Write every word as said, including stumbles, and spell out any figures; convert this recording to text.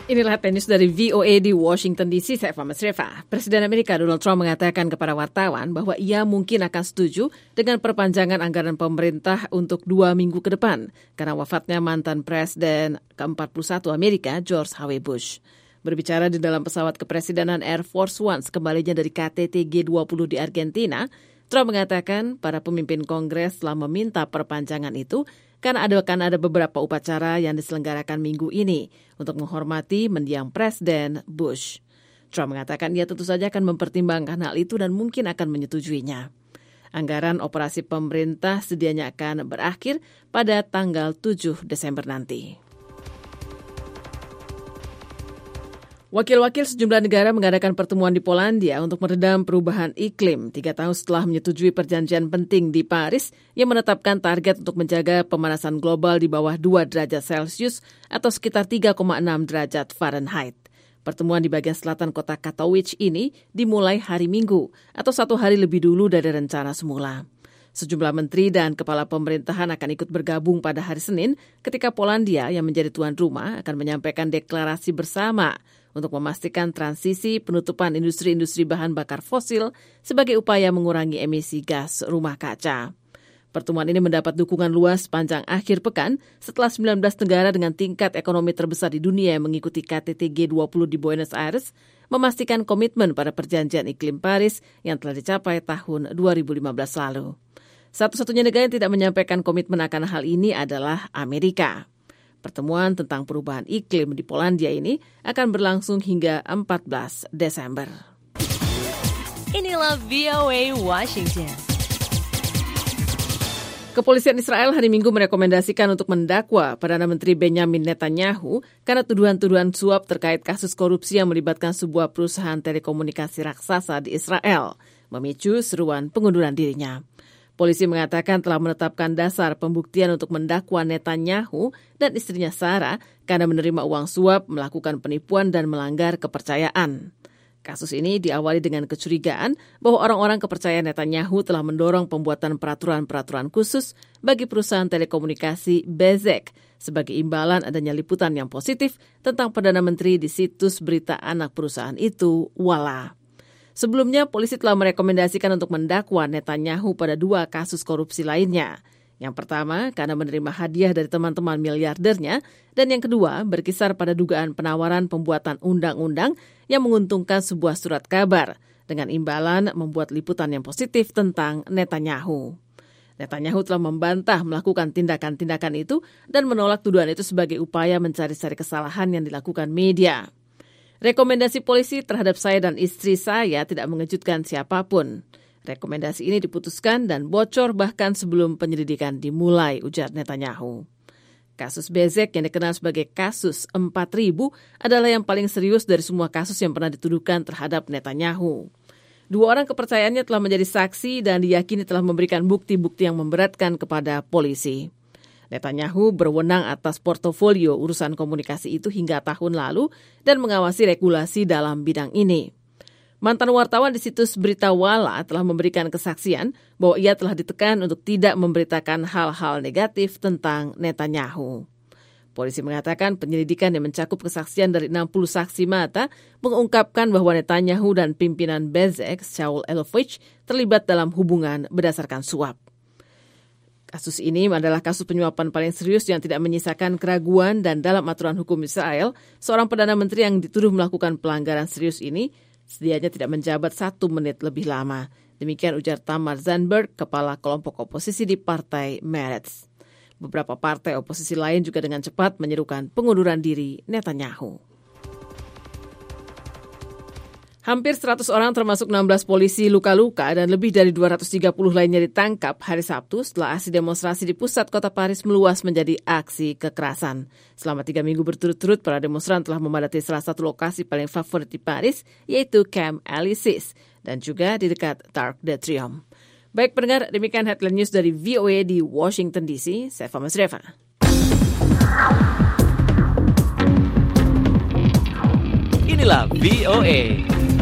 Inilah headline news dari V O A di Washington D C, saya Eva Masreva. Presiden Amerika Donald Trump mengatakan kepada wartawan bahwa ia mungkin akan setuju dengan perpanjangan anggaran pemerintah untuk dua minggu ke depan karena wafatnya mantan Presiden ke empat puluh satu Amerika, George H W Bush. Berbicara di dalam pesawat kepresidenan Air Force One sekembalinya dari K T T G dua puluh di Argentina, Trump mengatakan para pemimpin Kongres telah meminta perpanjangan itu karena ada, akan ada beberapa upacara yang diselenggarakan minggu ini untuk menghormati mendiang Presiden Bush. Trump mengatakan ia tentu saja akan mempertimbangkan hal itu dan mungkin akan menyetujuinya. Anggaran operasi pemerintah sedianya akan berakhir pada tanggal tujuh Desember nanti. Wakil-wakil sejumlah negara mengadakan pertemuan di Polandia untuk meredam perubahan iklim tiga tahun setelah menyetujui perjanjian penting di Paris yang menetapkan target untuk menjaga pemanasan global di bawah dua derajat Celcius atau sekitar tiga koma enam derajat Fahrenheit. Pertemuan di bagian selatan kota Katowice ini dimulai hari Minggu atau satu hari lebih dulu dari rencana semula. Sejumlah menteri dan kepala pemerintahan akan ikut bergabung pada hari Senin ketika Polandia yang menjadi tuan rumah akan menyampaikan deklarasi bersama untuk memastikan transisi penutupan industri-industri bahan bakar fosil sebagai upaya mengurangi emisi gas rumah kaca. Pertemuan ini mendapat dukungan luas sepanjang akhir pekan setelah sembilan belas negara dengan tingkat ekonomi terbesar di dunia yang mengikuti K T T G dua puluh di Buenos Aires memastikan komitmen pada perjanjian iklim Paris yang telah dicapai tahun dua ribu lima belas lalu. Satu-satunya negara yang tidak menyampaikan komitmen akan hal ini adalah Amerika. Pertemuan tentang perubahan iklim di Polandia ini akan berlangsung hingga empat belas Desember. Inilah V O A Washington. Kepolisian Israel hari Minggu merekomendasikan untuk mendakwa Perdana Menteri Benjamin Netanyahu karena tuduhan-tuduhan suap terkait kasus korupsi yang melibatkan sebuah perusahaan telekomunikasi raksasa di Israel, memicu seruan pengunduran dirinya. Polisi mengatakan telah menetapkan dasar pembuktian untuk mendakwa Netanyahu dan istrinya Sarah karena menerima uang suap, melakukan penipuan dan melanggar kepercayaan. Kasus ini diawali dengan kecurigaan bahwa orang-orang kepercayaan Netanyahu telah mendorong pembuatan peraturan-peraturan khusus bagi perusahaan telekomunikasi Bezek sebagai imbalan adanya liputan yang positif tentang Perdana Menteri di situs berita anak perusahaan itu, Walla. Sebelumnya, polisi telah merekomendasikan untuk mendakwa Netanyahu pada dua kasus korupsi lainnya. Yang pertama, karena menerima hadiah dari teman-teman miliardernya, dan yang kedua, berkisar pada dugaan penawaran pembuatan undang-undang yang menguntungkan sebuah surat kabar dengan imbalan membuat liputan yang positif tentang Netanyahu. Netanyahu telah membantah melakukan tindakan-tindakan itu dan menolak tuduhan itu sebagai upaya mencari-cari kesalahan yang dilakukan media. Rekomendasi polisi terhadap saya dan istri saya tidak mengejutkan siapapun. Rekomendasi ini diputuskan dan bocor bahkan sebelum penyelidikan dimulai, ujar Netanyahu. Kasus Bezek yang dikenal sebagai kasus empat ribu adalah yang paling serius dari semua kasus yang pernah dituduhkan terhadap Netanyahu. Dua orang kepercayaannya telah menjadi saksi dan diyakini telah memberikan bukti-bukti yang memberatkan kepada polisi. Netanyahu berwenang atas portofolio urusan komunikasi itu hingga tahun lalu dan mengawasi regulasi dalam bidang ini. Mantan wartawan di situs berita Walla telah memberikan kesaksian bahwa ia telah ditekan untuk tidak memberitakan hal-hal negatif tentang Netanyahu. Polisi mengatakan penyelidikan yang mencakup kesaksian dari enam puluh saksi mata mengungkapkan bahwa Netanyahu dan pimpinan Bezek, Shaul Elovitch, terlibat dalam hubungan berdasarkan suap. Kasus ini adalah kasus penyuapan paling serius yang tidak menyisakan keraguan dan dalam aturan hukum Israel, seorang Perdana Menteri yang dituduh melakukan pelanggaran serius ini sedianya tidak menjabat satu menit lebih lama. Demikian ujar Tamar Zandberg, kepala kelompok oposisi di Partai Meretz. Beberapa partai oposisi lain juga dengan cepat menyerukan pengunduran diri Netanyahu. Hampir seratus orang termasuk enam belas polisi luka-luka dan lebih dari dua ratus tiga puluh lainnya ditangkap hari Sabtu setelah aksi demonstrasi di pusat kota Paris meluas menjadi aksi kekerasan. Selama tiga minggu berturut-turut, para demonstran telah memadati salah satu lokasi paling favorit di Paris, yaitu Camp Élysées, dan juga di dekat Arc de Triomphe. Baik pendengar, demikian headline news dari V O A di Washington D C. Saya Eva Masreva. Inilah V O A.